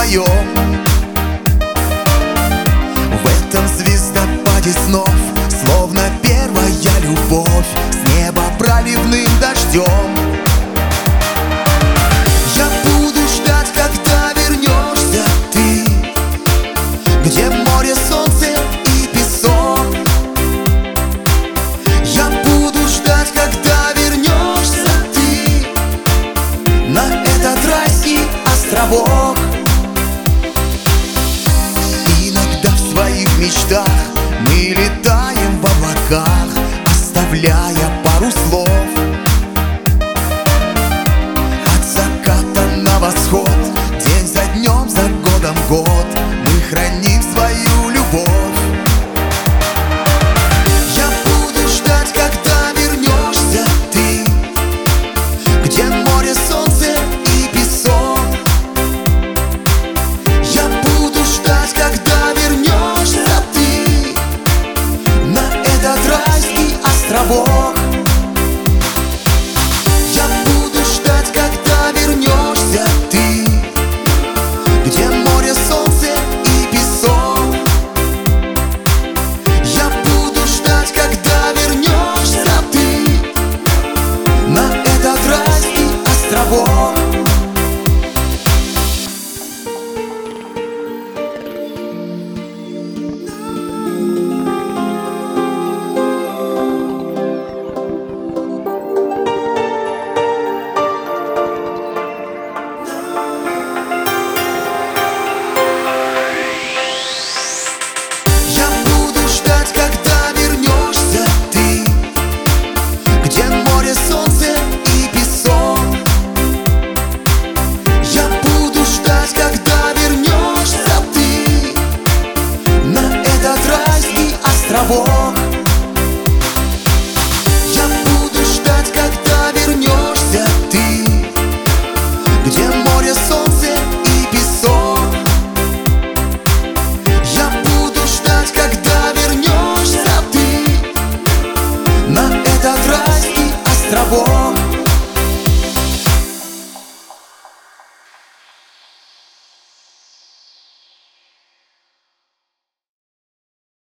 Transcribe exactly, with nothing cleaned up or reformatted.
вдвоем. В этом звездопаде снов, словно первая любовь, с неба проливным дождем. Я буду ждать, когда вернешься ты, где море, солнце и песок. Я буду ждать, когда вернешься ты на этот райский островок. Иногда в своих мечтах мы летаем в облаках, оставляя пару слов. От заката на восход, день за днем, за годом год, мы храним свою любовь. Я буду ждать, когда вернешься ты, где море, солнце и песок. Я буду ждать, когда вернешься ты на этот райский островок. Я буду ждать, когда вернешься ты, где море, солнце и песок. Я буду ждать, когда вернешься ты на этот райский островок. Я буду ждать, когда вернешься ты, где море, солнце и песок. Я буду ждать, когда вернешься ты на этот райский островок.